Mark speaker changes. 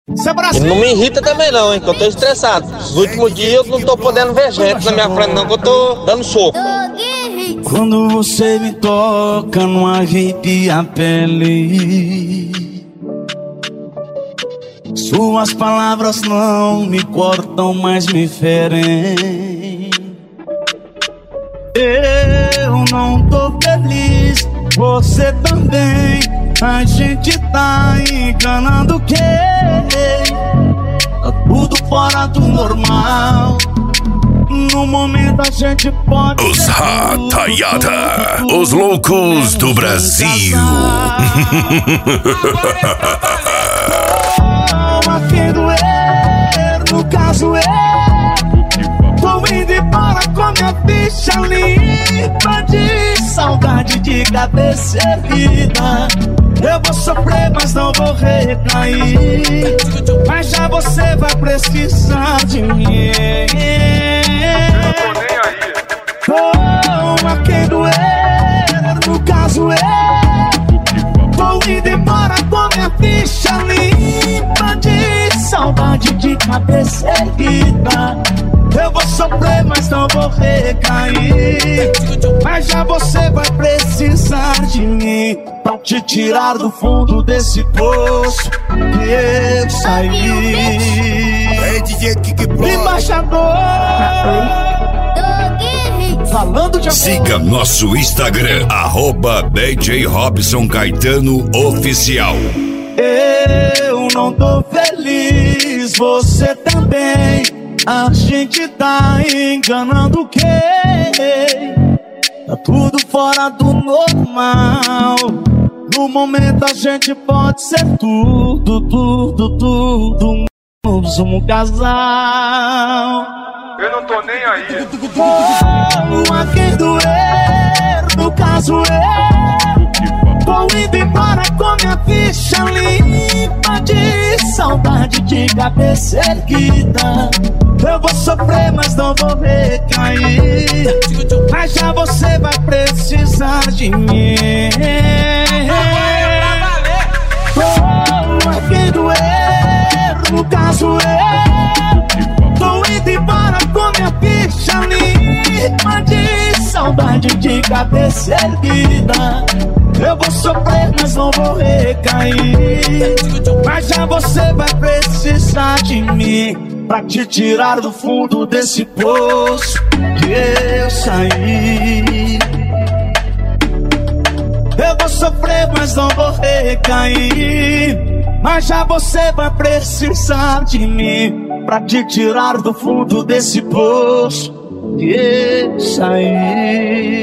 Speaker 1: E não me irrita também não, hein, que eu tô estressado. Nos últimos dias eu não tô podendo ver gente na minha frente não, que eu tô dando soco.
Speaker 2: Quando você me toca, não arrepia a pele. Suas palavras não me cortam, mas me ferem. Eu não tô feliz, você também. A gente tá enganando quem? Tá tudo fora do normal. No momento a gente pode.
Speaker 3: Os Ratayada, os loucos do Brasil.
Speaker 2: A quem doer, no caso eu tô indo embora com minha ficha limpa de saudade de cabeça erguida. Eu vou sofrer, mas não vou recair. Mas já você vai precisar de mim.
Speaker 4: Eu não tô nem aí.
Speaker 2: Oh, a quem doer, no caso eu tô indo embora com minha ficha limpa de saudade de cabeça erguida. Eu vou sofrer, mas não vou recair. Mas já você vai precisar de mim pra te tirar do fundo desse poço que eu saí. Embaixador, falando de amor.
Speaker 3: Siga nosso Instagram, @DJ Robson Caetano Oficial.
Speaker 2: Eu não tô feliz, você também. A gente tá enganando quem? Tá tudo fora do normal. No momento a gente pode ser tudo, tudo, tudo. Somos um casal.
Speaker 4: Eu não tô nem aí.
Speaker 2: Oh, a quem doer, no caso eu tô indo embora com minha ficha limpa de saudade de cabeça erguida. Eu vou sofrer, mas não vou recair. Mas já você vai precisar de mim. Oh, a quem doer, no caso eu tô indo embora com minha ficha limpa de saudade de cabeça erguida. Eu vou sofrer, mas não vou recair. Mas já você vai precisar de mim pra te tirar do fundo desse poço que eu saí. Eu vou sofrer, mas não vou recair. Mas já você vai precisar de mim pra te tirar do fundo desse poço que eu saí.